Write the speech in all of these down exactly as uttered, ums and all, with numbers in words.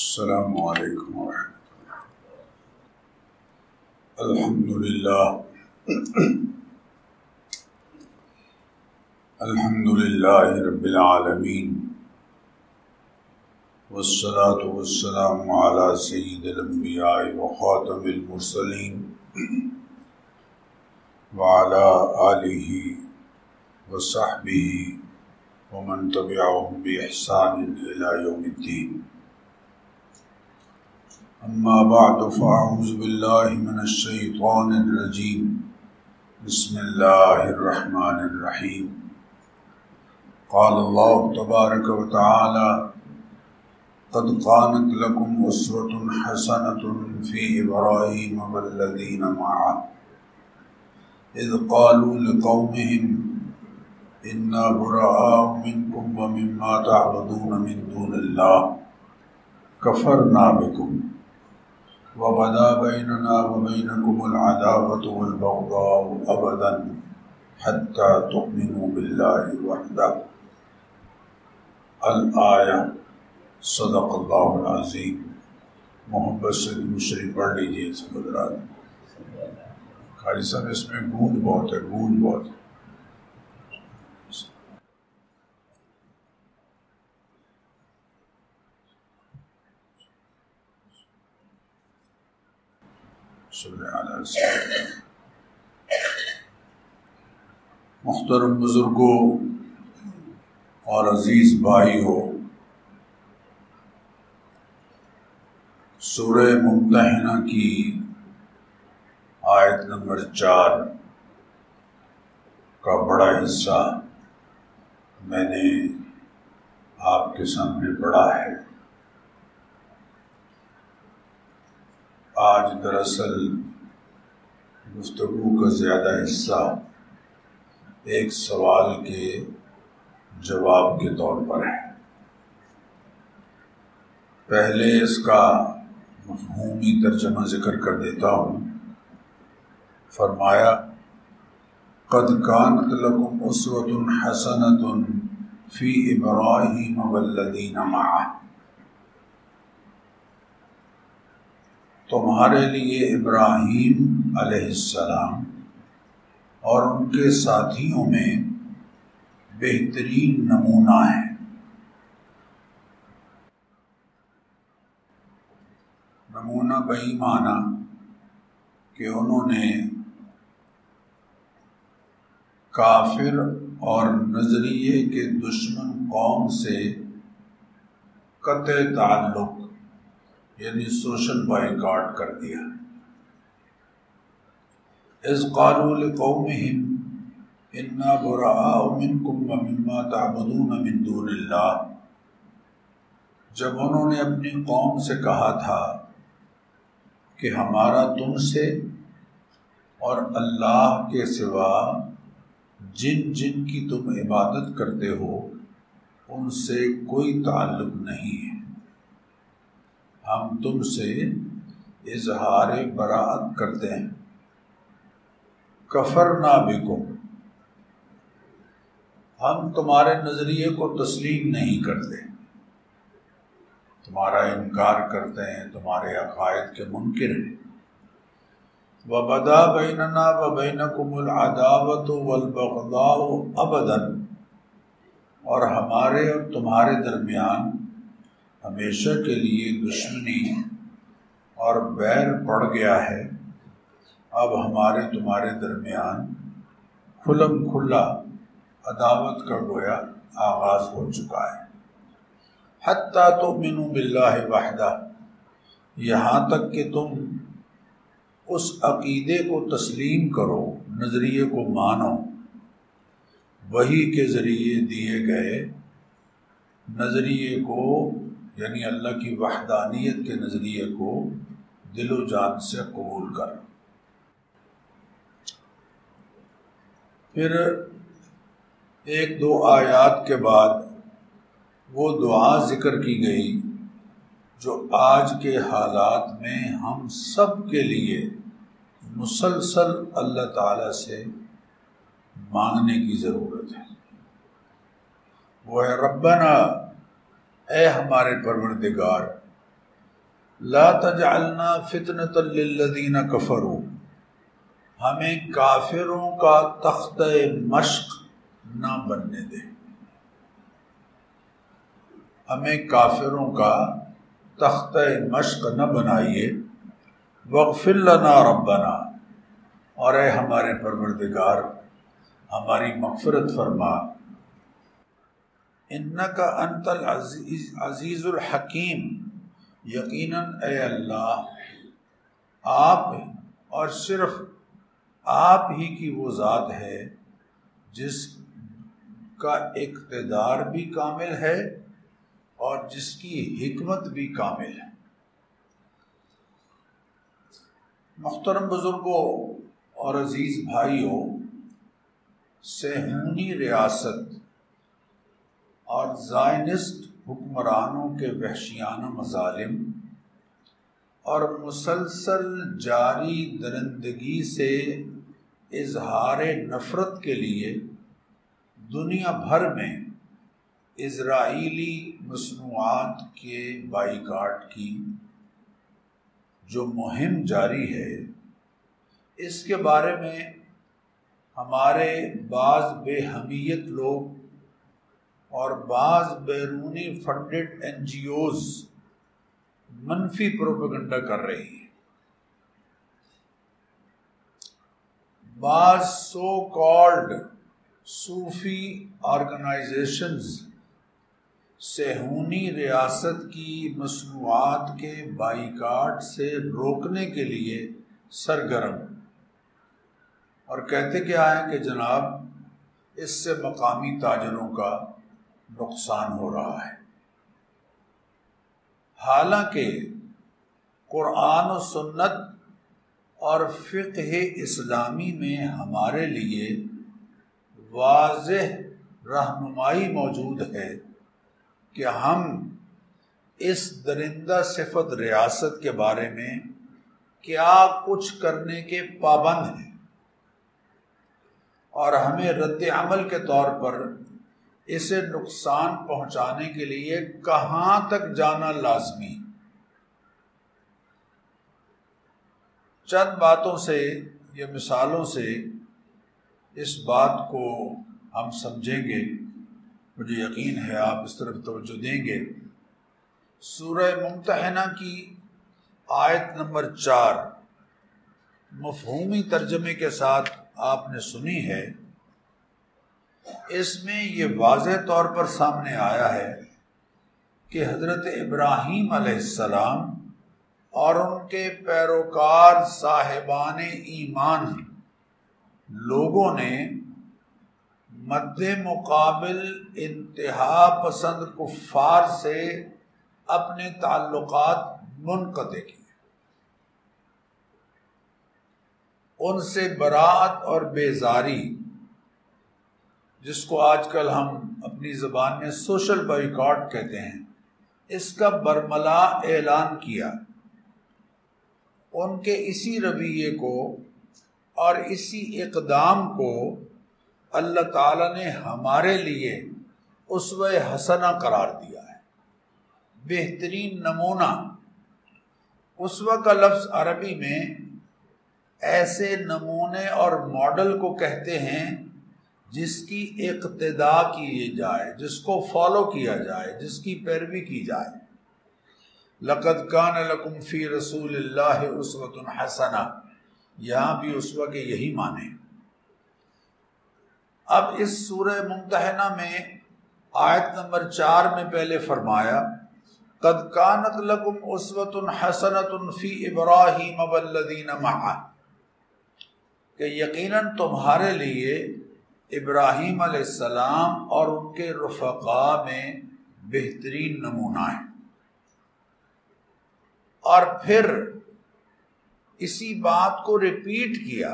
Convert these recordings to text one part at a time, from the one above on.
السلام علیکم ورحمۃ اللہ۔ الحمد للہ الحمد للہ رب العالمین، والصلاة والسلام علی سید الانبیاء وخاتم المرسلین وعلی آلہ وصحبہ ومن تبعهم بإحسان إلی یوم الدین۔ اما بعد فاعوذ باللہ من الشیطان الرجیم، بسم اللہ الرحمن الرحیم۔ قال اللہ تبارک و تعالی: قد كانت لكم أسوة حسنة في إبراهيم والذين معه إذ قالوا لقومهم إنا براء منكم ومما تعبدون من دون الله كفرنا بكم وبدا بيننا وبينكم العداوة والبغضاء أبدا حتى تؤمنوا بالله وحده۔ الآية۔ صدق اللہ العظیم۔ محبت سے دوسری پڑھ لیجیے سب حضرات۔ قاری صاحب اس میں گونج بہت ہے، گونج بہت ہے۔ صلی اللہ علیہ وسلم۔ محترم بزرگوں اور عزیز بھائی ہو، سورہ ممتحنہ کی آیت نمبر چار کا بڑا حصہ میں نے آپ کے سامنے پڑھا ہے۔ آج دراصل گفتگو کا زیادہ حصہ ایک سوال کے جواب کے طور پر ہے۔ پہلے اس کا مفہومی ترجمہ ذکر کر دیتا ہوں۔ فرمایا: قد كانت لكم أسوة حسنة في إبراهيم والذين معه۔ تمہارے لیے ابراہیم علیہ السلام اور ان کے ساتھیوں میں بہترین نمونہ ہے۔ نمونہ بئی معنی کہ انہوں نے کافر اور نظریے کے دشمن قوم سے قطع تعلق یعنی سوشل بائیکاٹ کر دیا۔ اذ قالوا لقومهم انا براء منكم ومما تعبدون من دون اللہ۔ جب انہوں نے اپنی قوم سے کہا تھا کہ ہمارا تم سے اور اللہ کے سوا جن جن کی تم عبادت کرتے ہو ان سے کوئی تعلق نہیں ہے، ہم تم سے اظہار براءت کرتے ہیں۔ کفرنا بکم، ہم تمہارے نظریے کو تسلیم نہیں کرتے، تمہارا انکار کرتے ہیں، تمہارے عقائد کے منکر ہیں۔ وَبَدَا بَيْنَنَا وَبَيْنَكُمُ الْعَدَاوَةُ وَالْبَغْضَاءُ أَبَدًا، اور ہمارے اور تمہارے درمیان ہمیشہ کے لیے دشمنی اور بیر پڑ گیا ہے۔ اب ہمارے تمہارے درمیان کھلم کھلا عداوت کا گویا آغاز ہو چکا ہے۔ حتیٰ تؤمنوا باللہ وحدہ، یہاں تک کہ تم اس عقیدے کو تسلیم کرو، نظریے کو مانو، وحی کے ذریعے دیے گئے نظریے کو، یعنی اللہ کی وحدانیت کے نظریے کو دل و جان سے قبول کرو۔ پھر ایک دو آیات کے بعد وہ دعا ذکر کی گئی جو آج کے حالات میں ہم سب کے لیے مسلسل اللہ تعالیٰ سے مانگنے کی ضرورت ہے۔ وہ ہے: ربنا، اے ہمارے پروردگار، لا تجعلنا فتنة للذین کفروا، ہمیں کافروں کا تختہ مشق نہ بننے دے، ہمیں کافروں کا تختہ مشق نہ بنائیے۔ واغفر لنا ربنا، اور اے ہمارے پروردگار ہماری مغفرت فرما۔ انک انت العزیز عزیز الحکیم، یقیناً اے اللہ آپ اور صرف آپ ہی کی وہ ذات ہے جس کا اقتدار بھی کامل ہے اور جس کی حکمت بھی کامل ہے۔ محترم بزرگوں اور عزیز بھائیوں، صہیونی ریاست اور زائنسٹ حکمرانوں کے وحشیانہ مظالم اور مسلسل جاری درندگی سے اظہار نفرت کے لیے دنیا بھر میں اسرائیلی مصنوعات کے بائیکاٹ کی جو مہم جاری ہے، اس کے بارے میں ہمارے بعض بے حمیت لوگ اور بعض بیرونی فنڈڈ این جی اوز منفی پروپیگنڈا کر رہی ہیں۔ بعض سو کالڈ صوفی آرگنائزیشنز صہیونی ریاست کی مصنوعات کے بائیکاٹ سے روکنے کے لیے سرگرم، اور کہتے کیا ہے کہ جناب اس سے مقامی تاجروں کا نقصان ہو رہا ہے، حالانکہ قرآن و سنت اور فقہ اسلامی میں ہمارے لیے واضح رہنمائی موجود ہے کہ ہم اس درندہ صفت ریاست کے بارے میں کیا کچھ کرنے کے پابند ہیں، اور ہمیں رد عمل کے طور پر اسے نقصان پہنچانے کے لیے کہاں تک جانا لازمی۔ چند باتوں سے یا مثالوں سے اس بات کو ہم سمجھیں گے، مجھے یقین ہے آپ اس طرف توجہ دیں گے۔ سورہ ممتحنہ کی آیت نمبر چار مفہومی ترجمے کے ساتھ آپ نے سنی ہے، اس میں یہ واضح طور پر سامنے آیا ہے کہ حضرت ابراہیم علیہ السلام اور ان کے پیروکار صاحبان ایمان لوگوں نے مد مقابل انتہا پسند کفار سے اپنے تعلقات منقطع کیے، ان سے براءت اور بیزاری، جس کو آج کل ہم اپنی زبان میں سوشل بائیکاٹ کہتے ہیں، اس کا برملا اعلان کیا۔ ان کے اسی رویے کو اور اسی اقدام کو اللہ تعالیٰ نے ہمارے لیے اسوہ حسنہ قرار دیا ہے، بہترین نمونہ۔ اسوہ کا لفظ عربی میں ایسے نمونے اور ماڈل کو کہتے ہیں جس کی اقتداء کی جائے، جس کو فالو کیا جائے، جس کی پیروی کی جائے۔ لقد کان لکم فی رسول اللہ اسوۃ حسنہ، یہاں بھی اسوہ کے یہی معنی۔ اب اس سورہ ممتحنہ میں آیت نمبر چار میں پہلے فرمایا قد کانت لکم اسوۃ حسنۃ فی ابراہیم والذین معہ، کہ یقیناً تمہارے لیے ابراہیم علیہ السلام اور ان کے رفقاء میں بہترین نمونہ ہے۔ اور پھر اسی بات کو ریپیٹ کیا،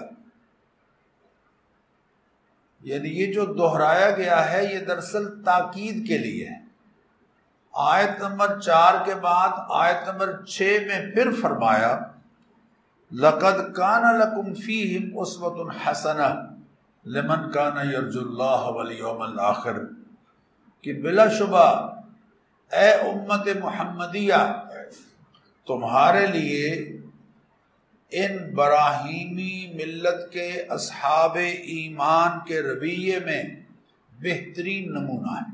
یعنی یہ جو دہرایا گیا ہے یہ دراصل تاکید کے لیے ہے۔ آیت نمبر چار کے بعد آیت نمبر چھ میں پھر فرمایا لقد کان لکم فیہم اسوۃ حسنہ لمن کان یرجو اللہ والیوم الآخر، کہ بلا شبہ اے امت محمدیہ تمہارے لیے ان براہیمی ملت کے اصحاب ایمان کے رویے میں بہترین نمونہ ہے.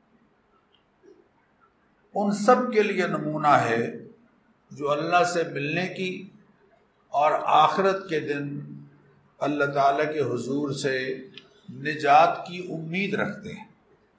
ان سب کے لیے نمونہ ہے جو اللہ سے ملنے کی اور آخرت کے دن اللہ تعالیٰ کے حضور سے نجات کی امید رکھتے ہیں.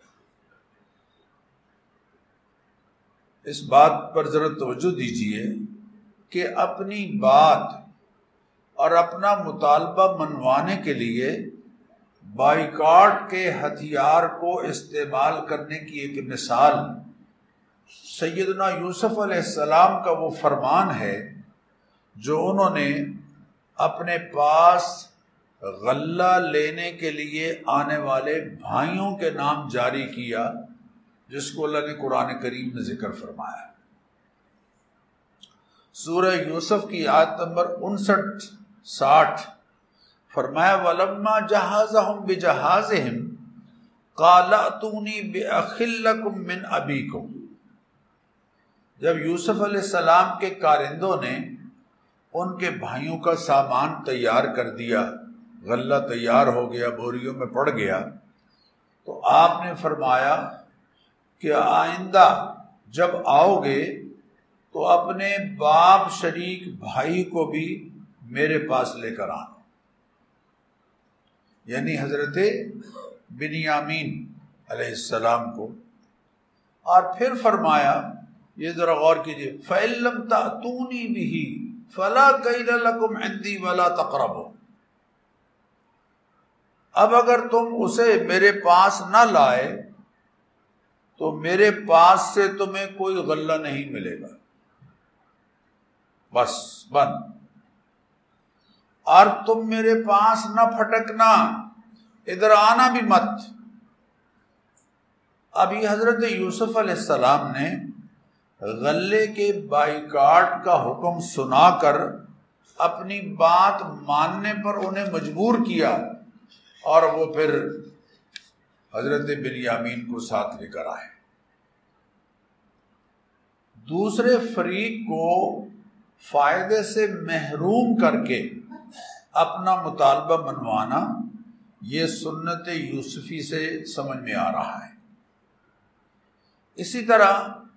اس بات پر ذرا توجہ دیجیے کہ اپنی بات اور اپنا مطالبہ منوانے کے لیے بائیکاٹ کے ہتھیار کو استعمال کرنے کی ایک مثال سیدنا یوسف علیہ السلام کا وہ فرمان ہے جو انہوں نے اپنے پاس غلہ لینے کے لیے آنے والے بھائیوں کے نام جاری کیا، جس کو اللہ نے قرآن کریم میں ذکر فرمایا. سورہ یوسف کی آیت نمبر انسٹھ ساٹھ فرمایا وَلَمَّا جَهَّزَهُمْ بِجَهَازِهِمْ قَالَ ائْتُونِي بِأَخٍ لَكُم مِّنْ أَبِيكُمْ. جب یوسف علیہ السلام کے کارندوں نے ان کے بھائیوں کا سامان تیار کر دیا، غلہ تیار ہو گیا، بوریوں میں پڑ گیا، تو آپ نے فرمایا کہ آئندہ جب آؤ گے تو اپنے باپ شریک بھائی کو بھی میرے پاس لے کر آنا، یعنی حضرت بنیامین علیہ السلام کو. اور پھر فرمایا، یہ ذرا غور کیجیے، فَإِن لَّمْ تَأْتُونِي بِهِ فَلَا كَيْلَ لَكُمْ عِندِي وَلَا تَقْرَبُوا. اب اگر تم اسے میرے پاس نہ لائے تو میرے پاس سے تمہیں کوئی غلہ نہیں ملے گا، بس بند. اور تم میرے پاس نہ پھٹکنا، ادھر آنا بھی مت. اب یہ حضرت یوسف علیہ السلام نے غلے کے بائیکاٹ کا حکم سنا کر اپنی بات ماننے پر انہیں مجبور کیا، اور وہ پھر حضرت بنیامین کو ساتھ لے کر آئے. دوسرے فریق کو فائدے سے محروم کر کے اپنا مطالبہ منوانا، یہ سنت یوسفی سے سمجھ میں آ رہا ہے. اسی طرح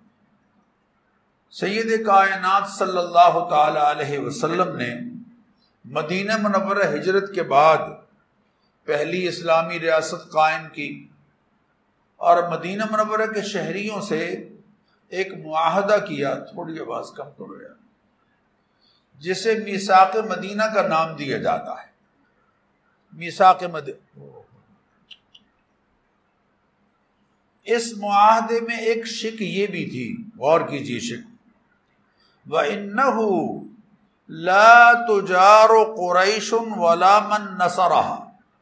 سید کائنات صلی اللہ تعالی علیہ وسلم نے مدینہ منورہ ہجرت کے بعد پہلی اسلامی ریاست قائم کی، اور مدینہ منورہ کے شہریوں سے ایک معاہدہ کیا، تھوڑی آواز کم کرو یار، جسے میثاق مدینہ کا نام دیا جاتا ہے. میثاق مدینہ، اس معاہدے میں ایک شک یہ بھی تھی، غور کیجیے شک، وَإِنَّهُ لَا تُجَارُ قُرَيْشٌ وَلَا مَن نَصَرَهَا.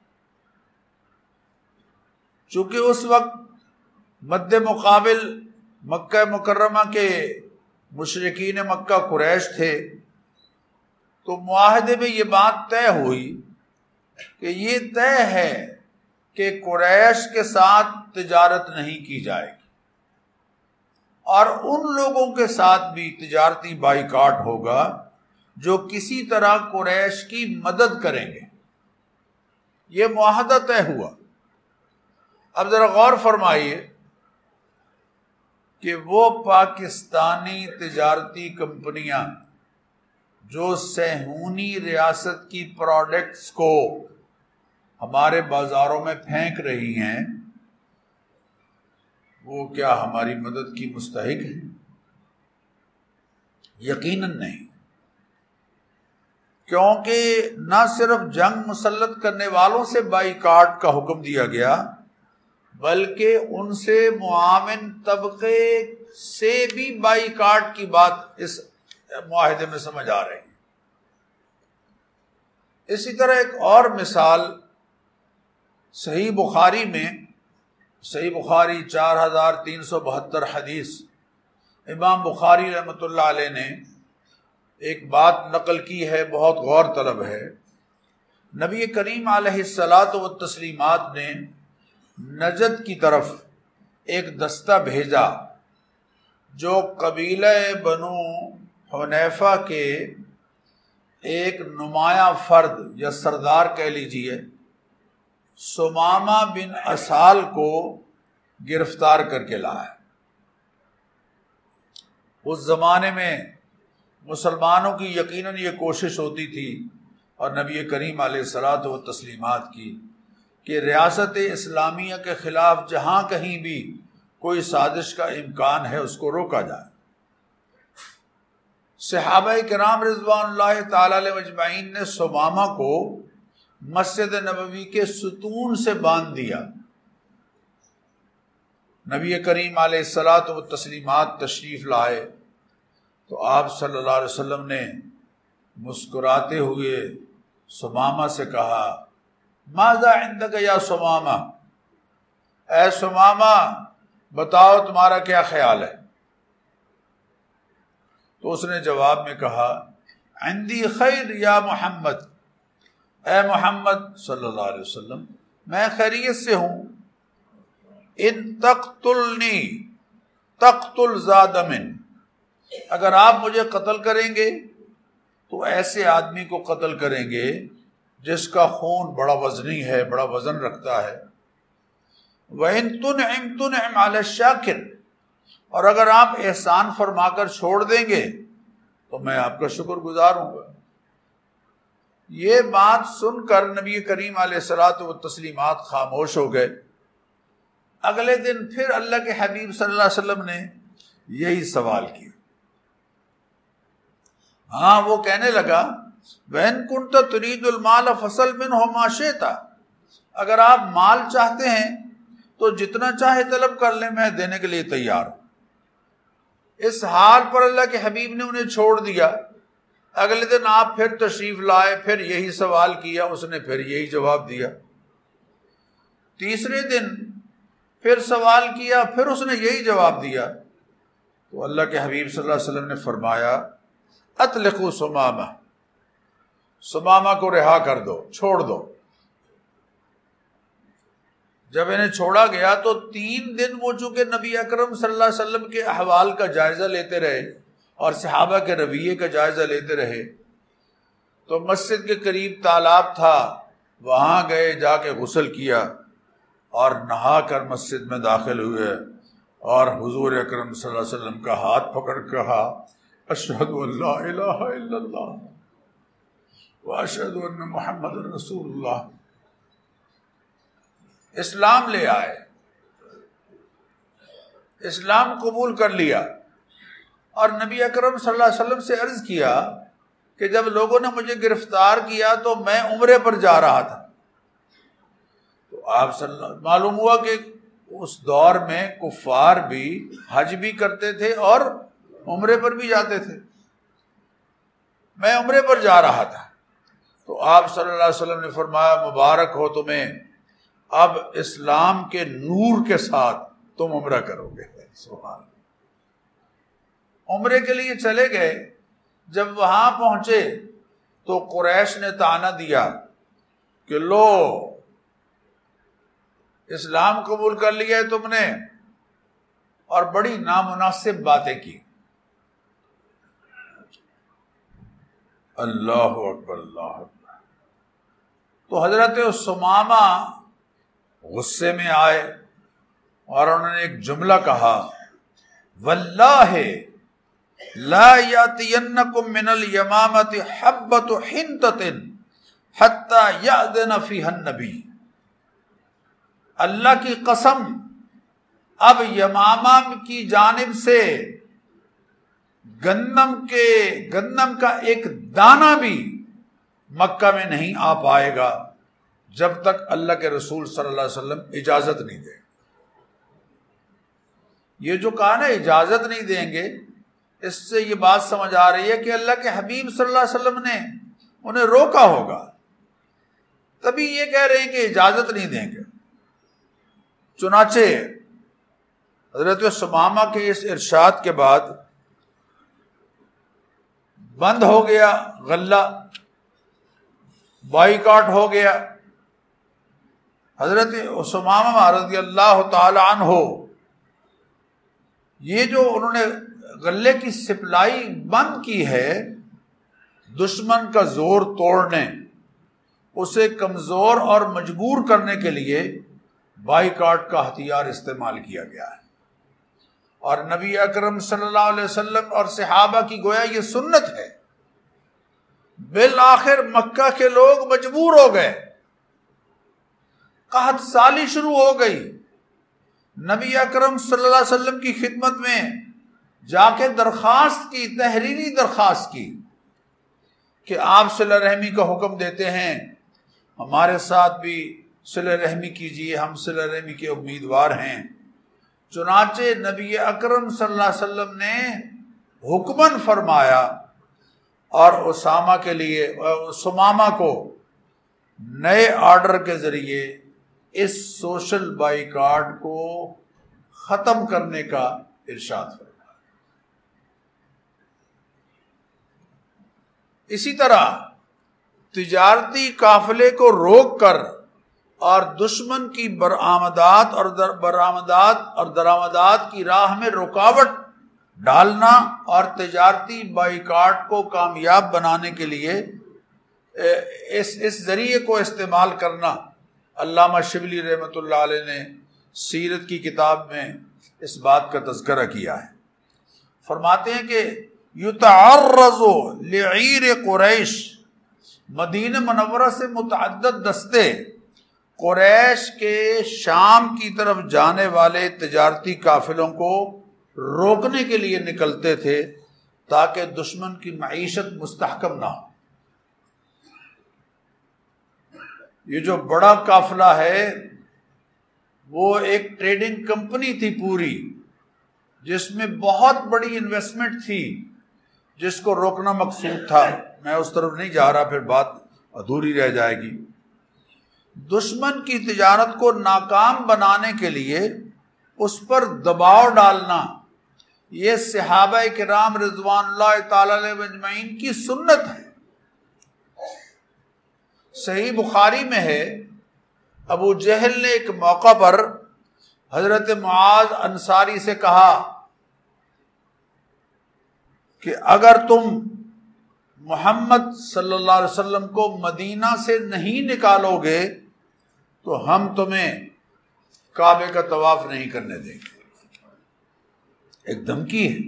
چونکہ اس وقت مد مقابل مکہ مکرمہ کے مشرکین مکہ قریش تھے، تو معاہدے میں یہ بات طے ہوئی کہ یہ طے ہے کہ قریش کے ساتھ تجارت نہیں کی جائے گی، اور ان لوگوں کے ساتھ بھی تجارتی بائیکاٹ ہوگا جو کسی طرح قریش کی مدد کریں گے. یہ معاہدہ طے ہوا. اب ذرا غور فرمائیے کہ وہ پاکستانی تجارتی کمپنیاں جو صہیونی ریاست کی پروڈکٹس کو ہمارے بازاروں میں پھینک رہی ہیں، وہ کیا ہماری مدد کی مستحق ہیں؟ یقیناً نہیں، کیونکہ نہ صرف جنگ مسلط کرنے والوں سے بائیکاٹ کا حکم دیا گیا، بلکہ ان سے معاون طبقے سے بھی بائیکاٹ کی بات اس معاہدے میں سمجھ آ رہی ہے. اسی طرح ایک اور مثال صحیح بخاری میں، صحیح بخاری چار ہزار تین سو بہتر حدیث، امام بخاری رحمۃ اللہ علیہ نے ایک بات نقل کی ہے، بہت غور طلب ہے. نبی کریم علیہ الصلاۃ والتسلیمات نے نجد کی طرف ایک دستہ بھیجا جو قبیلہ بنو حنیفہ کے ایک نمایاں فرد یا سردار کہہ لیجئے سمامہ بن اسال کو گرفتار کر کے لایا۔ اس زمانے میں مسلمانوں کی یقیناً یہ کوشش ہوتی تھی اور نبی کریم علیہ الصلاۃ و تسلیمات کی کہ ریاست اسلامیہ کے خلاف جہاں کہیں بھی کوئی سازش کا امکان ہے اس کو روکا جائے۔ صحابہ کرام رضوان اللہ تعالی علیہ اجمعین نے سمامہ کو مسجد نبوی کے ستون سے باندھ دیا۔ نبی کریم علیہ الصلاۃ و تسلیمات تشریف لائے تو آپ صلی اللہ علیہ وسلم نے مسکراتے ہوئے سمامہ سے کہا ماذا عندک یا سمامہ، اے سمامہ بتاؤ تمہارا کیا خیال ہے؟ تو اس نے جواب میں کہا عندی خیر یا محمد، اے محمد صلی اللہ علیہ وسلم میں خیریت سے ہوں، ان تقتلنی تقتل ذا دم، اگر آپ مجھے قتل کریں گے تو ایسے آدمی کو قتل کریں گے جس کا خون بڑا وزنی ہے، بڑا وزن رکھتا ہے۔ وَإِن تُنْعِمْ تُنْعِمْ عَلَى الشَّاكِرِ، اور اگر آپ احسان فرما کر چھوڑ دیں گے تو میں آپ کا شکر گزار ہوں گا۔ یہ بات سن کر نبی کریم علیہ الصلاۃ والتسلیمات خاموش ہو گئے۔ اگلے دن پھر اللہ کے حبیب صلی اللہ علیہ وسلم نے یہی سوال کیا۔ ہاں وہ کہنے لگا وَإِن كُنْتَ تُرِيدُ الْمَالَ فَصَلْ مِنْهُ مَا شِئْتَ، اگر آپ مال چاہتے ہیں تو جتنا چاہے طلب کر لیں، میں دینے کے لیے تیار ہوں۔ اس حال پر اللہ کے حبیب نے انہیں چھوڑ دیا۔ اگلے دن آپ پھر تشریف لائے، پھر یہی سوال کیا، اس نے پھر یہی جواب دیا۔ تیسرے دن پھر سوال کیا، پھر اس نے یہی جواب دیا۔ تو اللہ کے حبیب صلی اللہ علیہ وسلم نے فرمایا اطلقوا سمامہ، سمامہ کو رہا کر دو، چھوڑ دو۔ جب انہیں چھوڑا گیا تو تین دن وہ چونکہ نبی اکرم صلی اللہ علیہ وسلم کے احوال کا جائزہ لیتے رہے اور صحابہ کے رویے کا جائزہ لیتے رہے، تو مسجد کے قریب تالاب تھا، وہاں گئے، جا کے غسل کیا اور نہا کر مسجد میں داخل ہوئے اور حضور اکرم صلی اللہ علیہ وسلم کا ہاتھ پکڑ کہا اشہد ان لا الہ الا اللہ واشہد ان محمد رسول اللہ۔ اسلام لے آئے، اسلام قبول کر لیا، اور نبی اکرم صلی اللہ علیہ وسلم سے عرض کیا کہ جب لوگوں نے مجھے گرفتار کیا تو میں عمرے پر جا رہا تھا۔ تو آپ صلی اللہ معلوم ہوا کہ اس دور میں کفار بھی حج بھی کرتے تھے اور عمرے پر بھی جاتے تھے۔ میں عمرے پر جا رہا تھا تو آپ صلی اللہ علیہ وسلم نے فرمایا مبارک ہو تمہیں، اب اسلام کے نور کے ساتھ تم عمرہ کرو گے۔ سبحان اللہ۔ عمرے کے لیے چلے گئے، جب وہاں پہنچے تو قریش نے طعنہ دیا کہ لو اسلام قبول کر لیا ہے تم نے، اور بڑی نامناسب باتیں کی۔ اللہ اکبر اللہ اکبر۔ تو حضرت سمامہ غصے میں آئے اور انہوں نے ایک جملہ کہا واللہ لا یاتینکم من الیمامۃ حبۃ حنطۃ حتی یأذن فیہا النبی، اللہ کی قسم اب یمامہ کی جانب سے گندم کے گندم کا ایک دانہ بھی مکہ میں نہیں آ پائے گا جب تک اللہ کے رسول صلی اللہ علیہ وسلم اجازت نہیں دیں۔ یہ جو کہا نا اجازت نہیں دیں گے، اس سے یہ بات سمجھ آ رہی ہے کہ اللہ کے حبیب صلی اللہ علیہ وسلم نے انہیں روکا ہوگا، تبھی یہ کہہ رہے ہیں کہ اجازت نہیں دیں گے۔ چنانچہ حضرت سمامہ کے اس ارشاد کے بعد بند ہو گیا غلہ، بائیکاٹ ہو گیا۔ حضرت سمامہ رضی اللہ تعالی عنہ یہ جو انہوں نے غلے کی سپلائی بند کی ہے دشمن کا زور توڑنے، اسے کمزور اور مجبور کرنے کے لیے بائیکاٹ کا ہتھیار استعمال کیا گیا ہے۔ اور نبی اکرم صلی اللہ علیہ وسلم اور صحابہ کی گویا یہ سنت ہے۔ بالآخر مکہ کے لوگ مجبور ہو گئے، قحط سالی شروع ہو گئی، نبی اکرم صلی اللہ علیہ وسلم کی خدمت میں جا کے درخواست کی، تحریری درخواست کی کہ آپ صلہ رحمی کا حکم دیتے ہیں، ہمارے ساتھ بھی صلہ رحمی کیجیے، ہم صلہ رحمی کے امیدوار ہیں۔ چنانچہ نبی اکرم صلی اللہ علیہ وسلم نے حکماً فرمایا اور اسامہ کے لیے سمامہ کو نئے آرڈر کے ذریعے اس سوشل بائیکاٹ کو ختم کرنے کا ارشاد فرمایا۔ اسی طرح تجارتی قافلے کو روک کر اور دشمن کی برآمدات اور برآمدات اور درآمدات کی راہ میں رکاوٹ ڈالنا اور تجارتی بائیکاٹ کو کامیاب بنانے کے لیے اس اس ذریعے کو استعمال کرنا، علامہ شبلی رحمۃ اللہ علیہ نے سیرت کی کتاب میں اس بات کا تذکرہ کیا ہے۔ فرماتے ہیں کہ یتعرض لعیر قریش، مدینہ منورہ سے متعدد دستے قریش کے شام کی طرف جانے والے تجارتی قافلوں کو روکنے کے لیے نکلتے تھے تاکہ دشمن کی معیشت مستحکم نہ ہو۔ یہ جو بڑا قافلہ ہے وہ ایک ٹریڈنگ کمپنی تھی پوری، جس میں بہت بڑی انویسٹمنٹ تھی، جس کو روکنا مقصود تھا۔ میں اس طرف نہیں جا رہا، پھر بات ادھوری رہ جائے گی۔ دشمن کی تجارت کو ناکام بنانے کے لیے اس پر دباؤ ڈالنا، یہ صحابہ کرام رضوان اللہ تعالی علیہ اجمعین کی سنت ہے۔ صحیح بخاری میں ہے، ابو جہل نے ایک موقع پر حضرت معاذ انصاری سے کہا کہ اگر تم محمد صلی اللہ علیہ وسلم کو مدینہ سے نہیں نکالو گے تو ہم تمہیں کعبے کا طواف نہیں کرنے دیں گے۔ ایک دھمکی ہے۔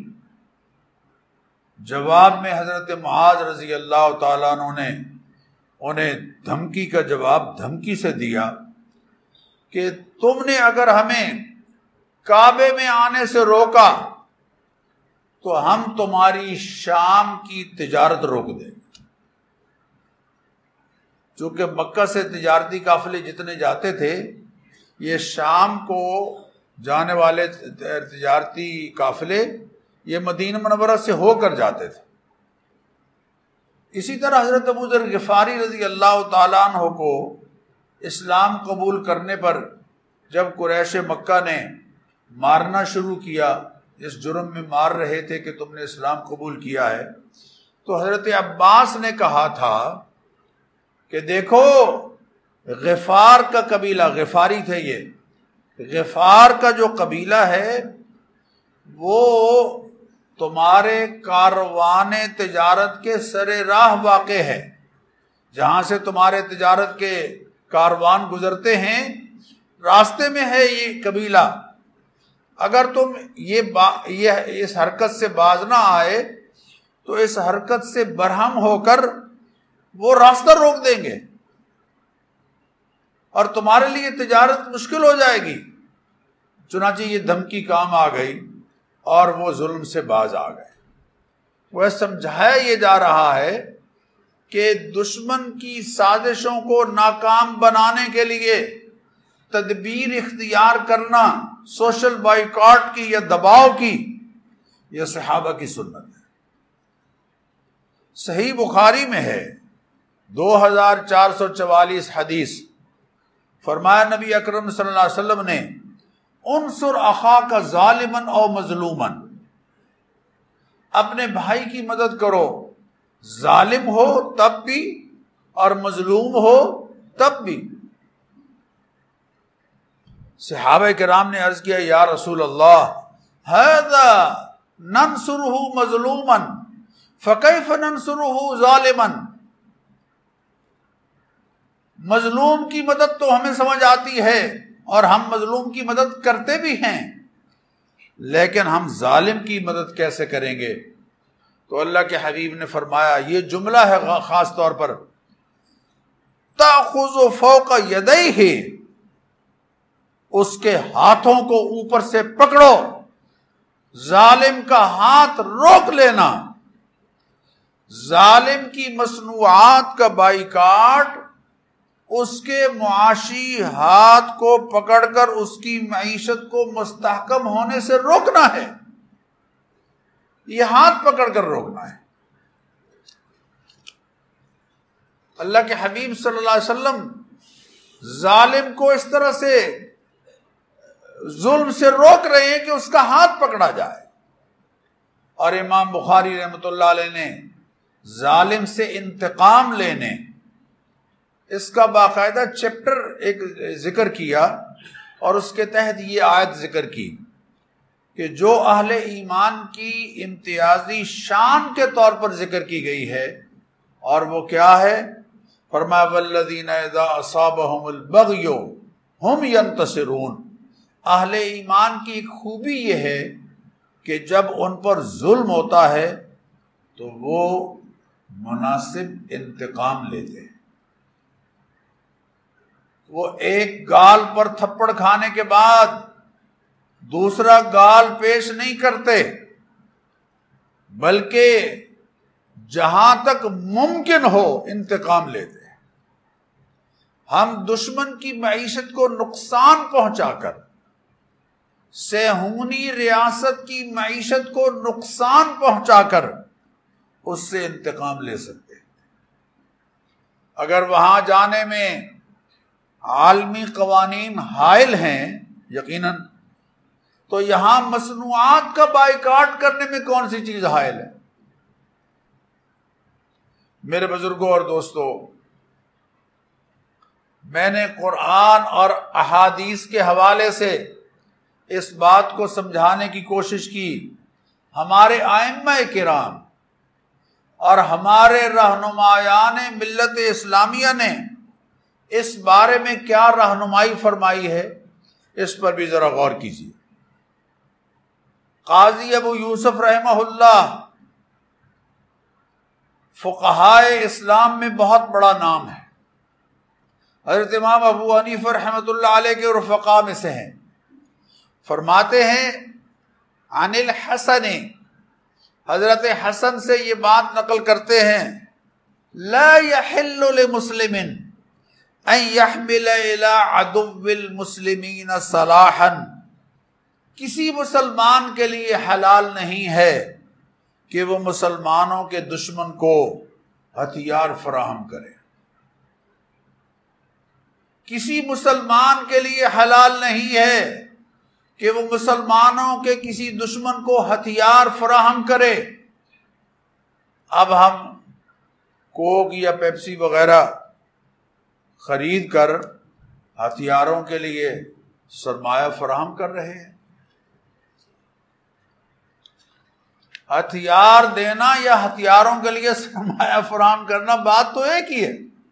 جواب میں حضرت معاذ رضی اللہ تعالیٰ عنہ نے انہیں دھمکی کا جواب دھمکی سے دیا کہ تم نے اگر ہمیں کعبے میں آنے سے روکا تو ہم تمہاری شام کی تجارت روک دیں گے۔ چونکہ مکہ سے تجارتی قافلے جتنے جاتے تھے، یہ شام کو جانے والے تجارتی قافلے یہ مدینہ منورہ سے ہو کر جاتے تھے۔ اسی طرح حضرت ابو ذر غفاری رضی اللہ تعالیٰ عنہ کو اسلام قبول کرنے پر جب قریش مکہ نے مارنا شروع کیا، اس جرم میں مار رہے تھے کہ تم نے اسلام قبول کیا ہے، تو حضرت عباس نے کہا تھا کہ دیکھو غفار کا قبیلہ، غفاری تھے یہ، غفار کا جو قبیلہ ہے وہ تمہارے کاروان تجارت کے سر راہ واقع ہے، جہاں سے تمہارے تجارت کے کاروان گزرتے ہیں راستے میں ہے یہ قبیلہ۔ اگر تم یہ با یہ اس حرکت سے باز نہ آئے تو اس حرکت سے برہم ہو کر وہ راستہ روک دیں گے اور تمہارے لیے تجارت مشکل ہو جائے گی۔ چنانچہ یہ دھمکی کام آ گئی اور وہ ظلم سے باز آ گئے۔ وہ سمجھایا یہ جا رہا ہے کہ دشمن کی سازشوں کو ناکام بنانے کے لیے تدبیر اختیار کرنا، سوشل بائیکاٹ کی یا دباؤ کی، یہ صحابہ کی سنت ہے۔ صحیح بخاری میں ہے دو ہزار چار سو چوالیس حدیث، فرمایا نبی اکرم صلی اللہ علیہ وسلم نے انصر اخاک ظالما او مظلوما، اپنے بھائی کی مدد کرو، ظالم ہو تب بھی اور مظلوم ہو تب بھی۔ صحابہ کرام نے عرض کیا یا رسول اللہ، ھذا ننصرہ مظلوما فکیف ننصرہ ظالما. مظلوم کی مدد تو ہمیں سمجھ آتی ہے اور ہم مظلوم کی مدد کرتے بھی ہیں، لیکن ہم ظالم کی مدد کیسے کریں گے؟ تو اللہ کے حبیب نے فرمایا، یہ جملہ ہے خاص طور پر، تأخذ فوق یدیہ، اس کے ہاتھوں کو اوپر سے پکڑو، ظالم کا ہاتھ روک لینا. ظالم کی مصنوعات کا بائیکاٹ اس کے معاشی ہاتھ کو پکڑ کر اس کی معیشت کو مستحکم ہونے سے روکنا ہے. یہ ہاتھ پکڑ کر روکنا ہے. اللہ کے حبیب صلی اللہ علیہ وسلم ظالم کو اس طرح سے ظلم سے روک رہے ہیں کہ اس کا ہاتھ پکڑا جائے. اور امام بخاری رحمۃ اللہ علیہ نے ظالم سے انتقام لینے اس کا باقاعدہ چیپٹر ایک ذکر کیا، اور اس کے تحت یہ آیت ذکر کی کہ جو اہل ایمان کی امتیازی شان کے طور پر ذکر کی گئی ہے، اور وہ کیا ہے؟ فرمایا والذین اذا اصابہم البغی ہم ینتصرون. اہل ایمان کی ایک خوبی یہ ہے کہ جب ان پر ظلم ہوتا ہے تو وہ مناسب انتقام لیتے ہیں. وہ ایک گال پر تھپڑ کھانے کے بعد دوسرا گال پیش نہیں کرتے، بلکہ جہاں تک ممکن ہو انتقام لیتے ہیں. ہم دشمن کی معیشت کو نقصان پہنچا کر، صہیونی ریاست کی معیشت کو نقصان پہنچا کر اس سے انتقام لے سکتے ہیں. اگر وہاں جانے میں عالمی قوانین حائل ہیں یقیناً، تو یہاں مصنوعات کا بائیکاٹ کرنے میں کون سی چیز حائل ہے؟ میرے بزرگوں اور دوستو، میں نے قرآن اور احادیث کے حوالے سے اس بات کو سمجھانے کی کوشش کی. ہمارے ائمہ کرام اور ہمارے رہنمایان ملت اسلامیہ نے اس بارے میں کیا رہنمائی فرمائی ہے، اس پر بھی ذرا غور کیجیے. قاضی ابو یوسف رحمہ اللہ فقہائے اسلام میں بہت بڑا نام ہے. حضرت امام ابو حنیفہ رحمۃ اللہ علیہ کے رفقاء میں سے ہیں. فرماتے ہیں عن الحسن، حضرت حسن سے یہ بات نقل کرتے ہیں، لا يحل لمسلم ان يحمل الى عدو المسلمین سلاحا. کسی مسلمان کے لیے حلال نہیں ہے کہ وہ مسلمانوں کے دشمن کو ہتھیار فراہم کرے. کسی مسلمان کے لیے حلال نہیں ہے کہ وہ مسلمانوں کے کسی دشمن کو ہتھیار فراہم کرے. اب ہم کوک یا پیپسی وغیرہ خرید کر ہتھیاروں کے لیے سرمایہ فراہم کر رہے ہیں. ہتھیار دینا یا ہتھیاروں کے لیے سرمایہ فراہم کرنا بات تو ایک ہی ہے.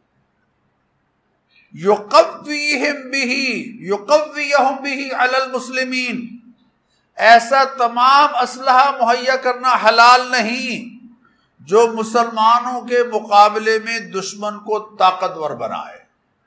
یقویہم بہ یقویہم بہ علی المسلمین، ایسا تمام اسلحہ مہیا کرنا حلال نہیں جو مسلمانوں کے مقابلے میں دشمن کو طاقتور بنائے،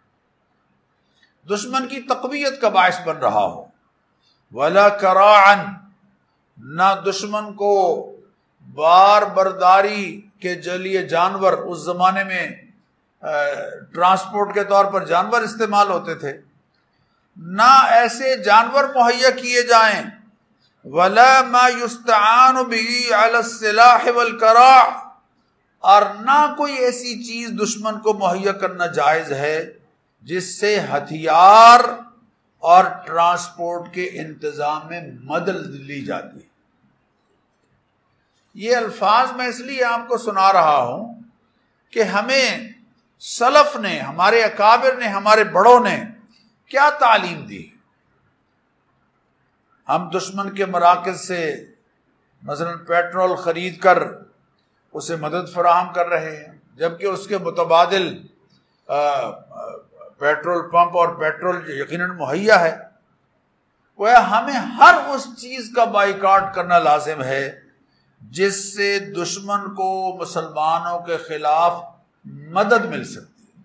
دشمن کی تقویت کا باعث بن رہا ہو. ولا کراعا، نہ دشمن کو بار برداری کے ذریعے جانور، اس زمانے میں ٹرانسپورٹ کے طور پر جانور استعمال ہوتے تھے، نہ ایسے جانور مہیا کیے جائیں. ولا ما یستعان به علی السلاح والکراع، اور نہ کوئی ایسی چیز دشمن کو مہیا کرنا جائز ہے جس سے ہتھیار اور ٹرانسپورٹ کے انتظام میں مدد لی جاتی ہے. یہ الفاظ میں اس لیے آپ کو سنا رہا ہوں کہ ہمیں سلف نے، ہمارے اکابر نے، ہمارے بڑوں نے کیا تعلیم دی. ہم دشمن کے مراکز سے مثلا پیٹرول خرید کر اسے مدد فراہم کر رہے ہیں، جبکہ اس کے متبادل پیٹرول پمپ اور پیٹرول یقیناً مہیا ہے۔ وہ ہمیں ہر اس چیز کا بائیکاٹ کرنا لازم ہے جس سے دشمن کو مسلمانوں کے خلاف مدد مل سکتی ہے۔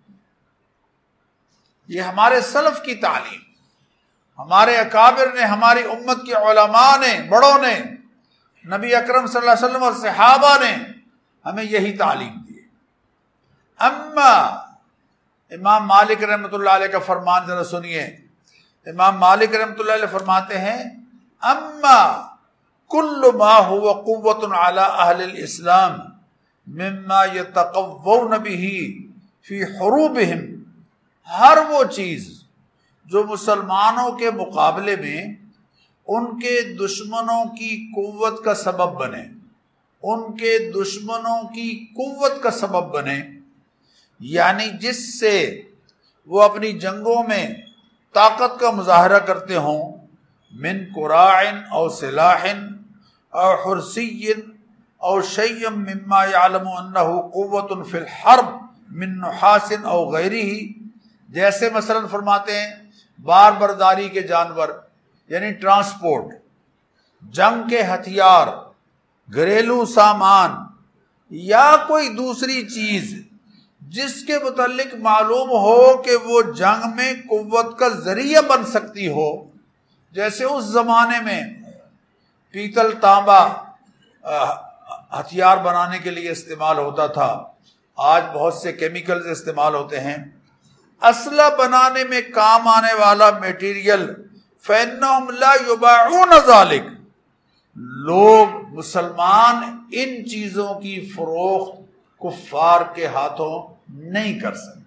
یہ ہمارے سلف کی تعلیم، ہمارے اکابر نے، ہماری امت کے علماء نے، بڑوں نے، نبی اکرم صلی اللہ علیہ وسلم اور صحابہ نے ہمیں یہی تعلیم دی۔ اما امام مالک رحمۃ اللہ علیہ کا فرمان ذرا سنیے۔ امام مالک رحمۃ اللہ علیہ فرماتے ہیں اما کل ما هو قوت علی اہل الاسلام مما یتقوون به فی حروبہم، ہر وہ چیز جو مسلمانوں کے مقابلے میں ان کے دشمنوں کی قوت کا سبب بنے، ان کے دشمنوں کی قوت کا سبب بنے، یعنی جس سے وہ اپنی جنگوں میں طاقت کا مظاہرہ کرتے ہوں، من قراع او سلاح او حرسی او شیء مما یعلم انہ قوت فی الحرب من نحاس او غیرہ، جیسے مثلا فرماتے ہیں بار برداری کے جانور یعنی ٹرانسپورٹ، جنگ کے ہتھیار، گھریلو سامان یا کوئی دوسری چیز جس کے متعلق معلوم ہو کہ وہ جنگ میں قوت کا ذریعہ بن سکتی ہو، جیسے اس زمانے میں پیتل تانبا ہتھیار بنانے کے لیے استعمال ہوتا تھا، آج بہت سے کیمیکلز استعمال ہوتے ہیں، اسلحہ بنانے میں کام آنے والا میٹیریل، فَإِنَّهُمْ لَا يُبَاعُونَ ذَلِكَ، لوگ مسلمان ان چیزوں کی فروخت کفار کے ہاتھوں نہیں کر سکتے،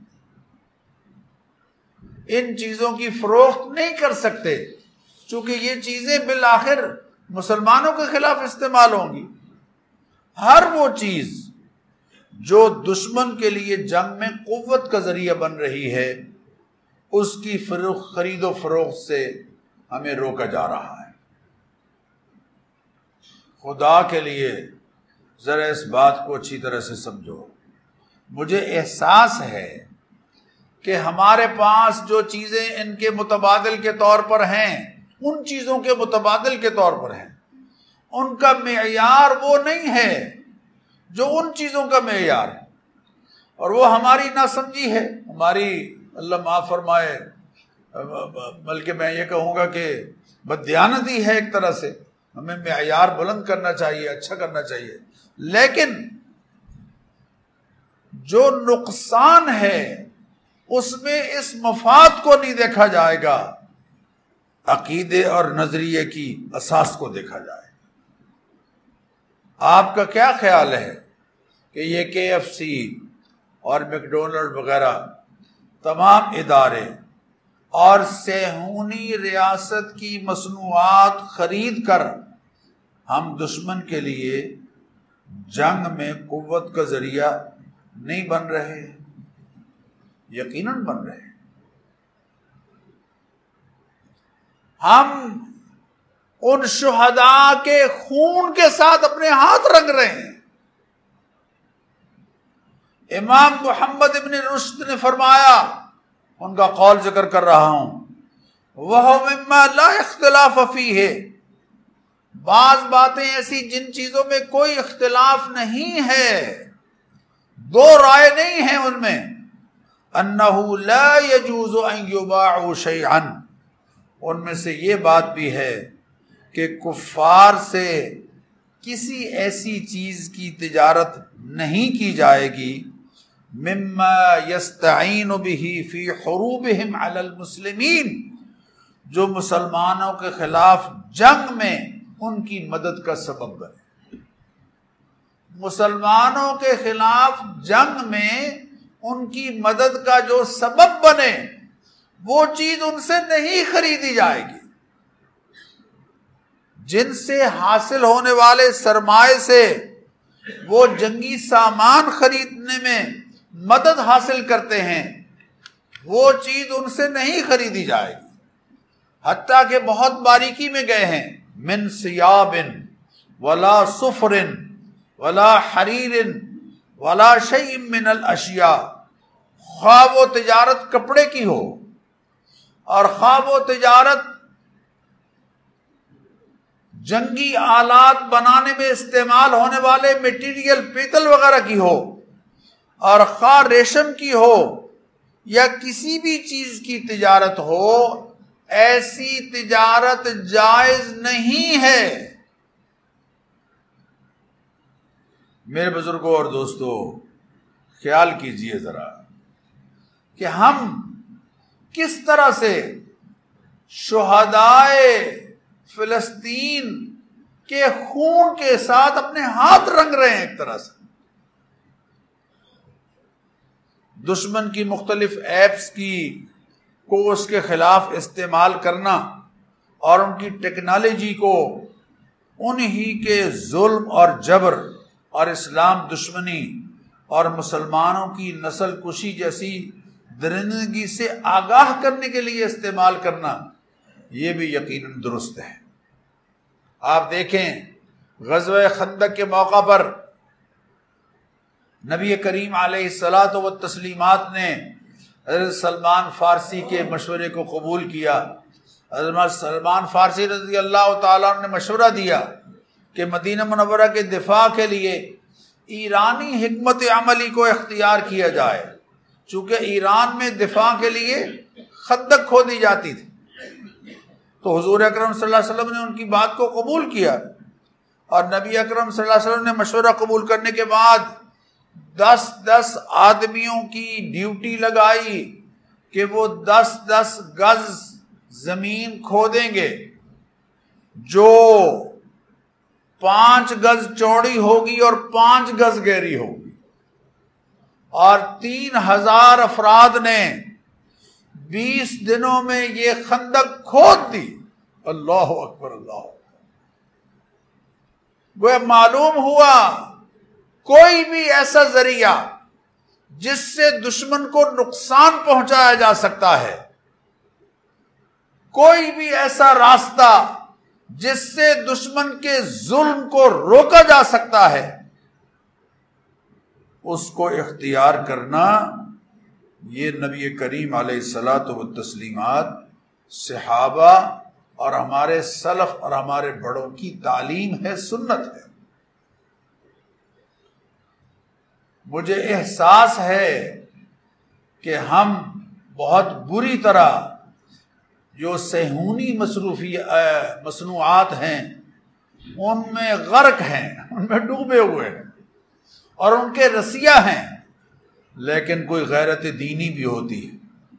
ان چیزوں کی فروخت نہیں کر سکتے، چونکہ یہ چیزیں بالآخر مسلمانوں کے خلاف استعمال ہوں گی۔ ہر وہ چیز جو دشمن کے لیے جنگ میں قوت کا ذریعہ بن رہی ہے، اس کی فروخت، خرید و فروخت سے ہمیں روکا جا رہا ہے۔ خدا کے لیے ذرا اس بات کو اچھی طرح سے سمجھو۔ مجھے احساس ہے کہ ہمارے پاس جو چیزیں ان کے متبادل کے طور پر ہیں، ان چیزوں کے متبادل کے طور پر ہیں، ان کا معیار وہ نہیں ہے جو ان چیزوں کا معیار ہے، اور وہ ہماری ناسمجھی ہے، ہماری، اللہ معاف فرمائے، بلکہ میں یہ کہوں گا کہ بددیانتی ہے ایک طرح سے۔ ہمیں معیار بلند کرنا چاہیے، اچھا کرنا چاہیے، لیکن جو نقصان ہے اس میں اس مفاد کو نہیں دیکھا جائے گا، عقیدے اور نظریے کی اساس کو دیکھا جائے گا۔ آپ کا کیا خیال ہے کہ یہ کے ایف سی اور میکڈونلڈ وغیرہ تمام ادارے اور صہیونی ریاست کی مصنوعات خرید کر ہم دشمن کے لیے جنگ میں قوت کا ذریعہ نہیں بن رہے؟ یقیناً بن رہے ہیں۔ ہم ان شہداء کے خون کے ساتھ اپنے ہاتھ رنگ رہے ہیں۔ امام محمد ابن رشد نے فرمایا، ان کا قول ذکر کر رہا ہوں، وہ مما لا اختلاف فیہ، بعض باتیں ایسی جن چیزوں میں کوئی اختلاف نہیں ہے، دو رائے نہیں ہیں ان میں، انہ لا یجوز ان یباع شیئا، ان میں سے یہ بات بھی ہے کہ کفار سے کسی ایسی چیز کی تجارت نہیں کی جائے گی مما یستعین بہ فی حروبہم علی المسلمین، جو مسلمانوں کے خلاف جنگ میں ان کی مدد کا سبب بنے۔ مسلمانوں کے خلاف جنگ میں ان کی مدد کا جو سبب بنے، وہ چیز ان سے نہیں خریدی جائے گی۔ جن سے حاصل ہونے والے سرمایے سے وہ جنگی سامان خریدنے میں مدد حاصل کرتے ہیں، وہ چیز ان سے نہیں خریدی جائے گی، حتیٰ کہ بہت باریکی میں گئے ہیں، من ثیاب ولا صفر ولا حریر ولا شیء من الاشیاء، خواہ وہ تجارت کپڑے کی ہو اور خواہ وہ تجارت جنگی آلات بنانے میں استعمال ہونے والے میٹیریل پیتل وغیرہ کی ہو، اور خواہ ریشم کی ہو یا کسی بھی چیز کی تجارت ہو، ایسی تجارت جائز نہیں ہے۔ میرے بزرگوں اور دوستو، خیال کیجئے ذرا کہ ہم کس طرح سے شہدائے فلسطین کے خون کے ساتھ اپنے ہاتھ رنگ رہے ہیں۔ ایک طرح سے دشمن کی مختلف ایپس کی کو اس کے خلاف استعمال کرنا اور ان کی ٹیکنالوجی کو انہی کے ظلم اور جبر اور اسلام دشمنی اور مسلمانوں کی نسل کشی جیسی درندگی سے آگاہ کرنے کے لیے استعمال کرنا، یہ بھی یقیناً درست ہے۔ آپ دیکھیں غزوہ خندق کے موقع پر نبی کریم علیہ الصلاۃ والتسلیمات نے حضرت سلمان فارسی کے مشورے کو قبول کیا۔ حضرت سلمان فارسی رضی اللہ تعالیٰ عنہ نے مشورہ دیا کہ مدینہ منورہ کے دفاع کے لیے ایرانی حکمت عملی کو اختیار کیا جائے، چونکہ ایران میں دفاع کے لیے خندق کھودی جاتی تھی۔ تو حضور اکرم صلی اللہ علیہ وسلم نے ان کی بات کو قبول کیا، اور نبی اکرم صلی اللہ علیہ وسلم نے مشورہ قبول کرنے کے بعد دس دس آدمیوں کی ڈیوٹی لگائی کہ وہ دس دس گز زمین کھودیں گے، جو پانچ گز چوڑی ہوگی اور پانچ گز گہری ہوگی، اور تین ہزار افراد نے بیس دنوں میں یہ خندق کھود دی۔ اللہ اکبر، اللہ گویا معلوم ہوا کوئی بھی ایسا ذریعہ جس سے دشمن کو نقصان پہنچایا جا سکتا ہے، کوئی بھی ایسا راستہ جس سے دشمن کے ظلم کو روکا جا سکتا ہے، اس کو اختیار کرنا، یہ نبی کریم علیہ الصلاۃ والتسلیمات، صحابہ اور ہمارے سلف اور ہمارے بڑوں کی تعلیم ہے، سنت ہے۔ مجھے احساس ہے کہ ہم بہت بری طرح جو صہیونی مصروفی مصنوعات ہیں ان میں غرق ہیں، ان میں ڈوبے ہوئے ہیں اور ان کے رسیہ ہیں، لیکن کوئی غیرت دینی بھی ہوتی ہے،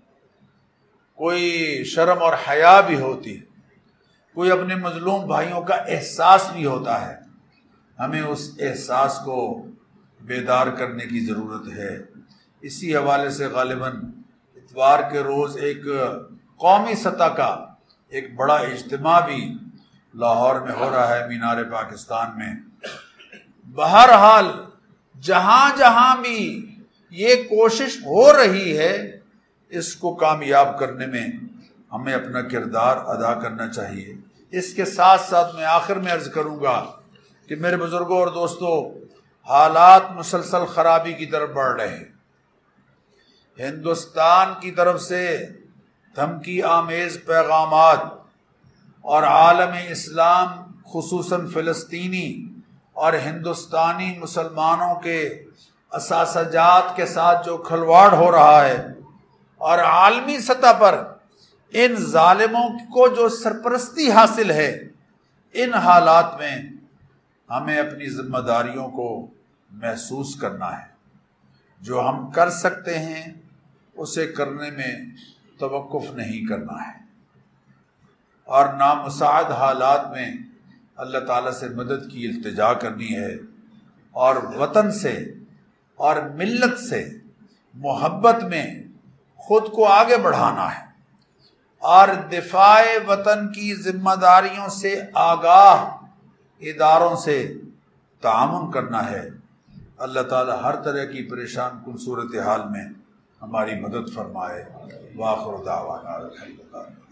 کوئی شرم اور حیا بھی ہوتی ہے، کوئی اپنے مظلوم بھائیوں کا احساس بھی ہوتا ہے۔ ہمیں اس احساس کو بیدار کرنے کی ضرورت ہے۔ اسی حوالے سے غالباً اتوار کے روز ایک قومی سطح کا ایک بڑا اجتماع بھی لاہور میں ہو رہا ہے، مینار پاکستان میں۔ بہرحال جہاں جہاں بھی یہ کوشش ہو رہی ہے، اس کو کامیاب کرنے میں ہمیں اپنا کردار ادا کرنا چاہیے۔ اس کے ساتھ ساتھ میں آخر میں عرض کروں گا کہ میرے بزرگوں اور دوستوں، حالات مسلسل خرابی کی طرف بڑھ رہے ہیں۔ ہندوستان کی طرف سے دھمکی آمیز پیغامات اور عالم اسلام خصوصاً فلسطینی اور ہندوستانی مسلمانوں کے اثاثہ جات کے ساتھ جو کھلواڑ ہو رہا ہے، اور عالمی سطح پر ان ظالموں کو جو سرپرستی حاصل ہے، ان حالات میں ہمیں اپنی ذمہ داریوں کو محسوس کرنا ہے۔ جو ہم کر سکتے ہیں اسے کرنے میں توقف نہیں کرنا ہے، اور نامساعد حالات میں اللہ تعالیٰ سے مدد کی التجا کرنی ہے، اور وطن سے اور ملت سے محبت میں خود کو آگے بڑھانا ہے، اور دفاع وطن کی ذمہ داریوں سے آگاہ اداروں سے تعاون کرنا ہے۔ اللہ تعالیٰ ہر طرح کی پریشان کن صورتحال میں ہماری مدد فرمائے۔ وآخر دعوانا الحمدللہ۔